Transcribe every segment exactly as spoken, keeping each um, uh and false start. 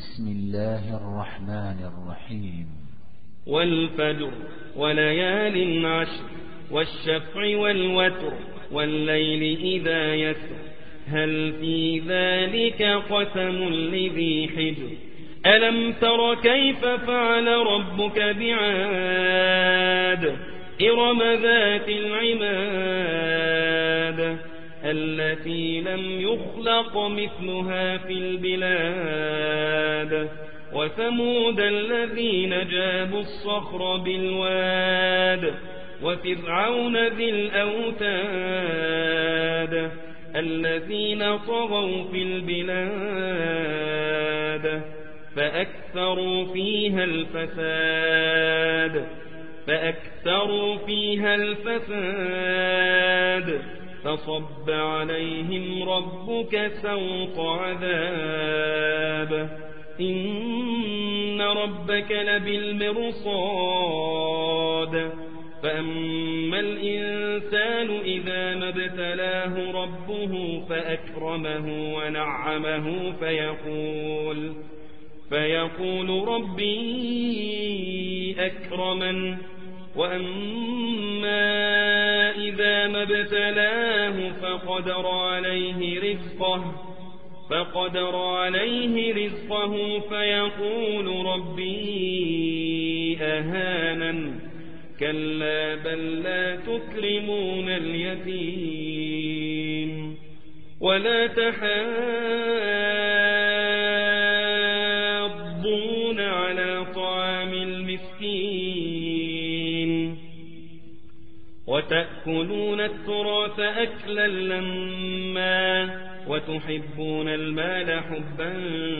بسم الله الرحمن الرحيم والفجر وليال عشر والشفع والوتر والليل إذا يسر هل في ذلك قسم لذي حجر ألم تر كيف فعل ربك بعاد إرم ذات العماد التي لم يخلق مثلها في البلاد وثمود الذين جابوا الصخر بالواد وفرعون ذي الأوتاد الذين طغوا في البلاد فأكثروا فيها الفساد فأكثروا فيها الفساد فصب عليهم ربك سوط عذاب إن ربك لبالمرصاد فأما الإنسان إذا ما ابتلاه ربه فأكرمه ونعمه فيقول فيقول ربي أكرمن وأما إذا ما ابتلاه فقدر عليه رزقه فقدر عليه رزقه فيقول ربي أهانن كلا بل لا تكرمون اليتيم ولا تحاضون على طعام المسكين وتأكلون التراث أكلا لما وتحبون المال حبا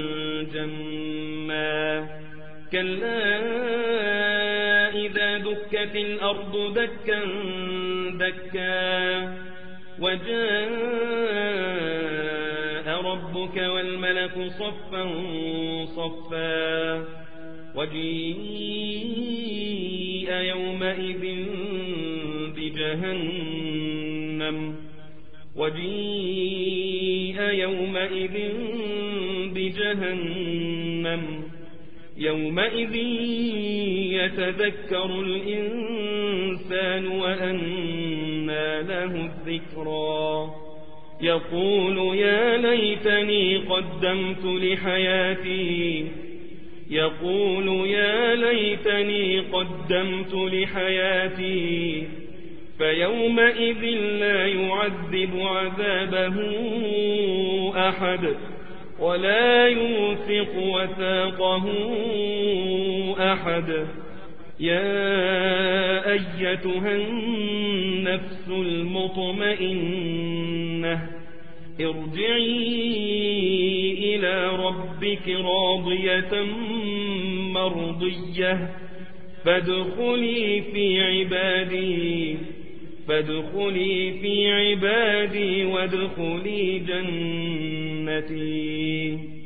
جما كلا إذا دكت الأرض دكا دكا وجاء ربك والملك صفا صفا وجيء يومئذ بجهنم وجيء يومئذ بجهنم يومئذ يتذكر الإنسان وأنى له الذكرى يقول يا ليتني قدمت لحياتي يقول يا ليتني قدمت لحياتي فيومئذ لا يعذب عذابه أحد ولا يوثق وثاقه أحد يا أيتها النفس المطمئنة ارجعي إلى ربك راضية مرضية فادخلي في عبادي فادخلي في عبادي وادخلي جنتي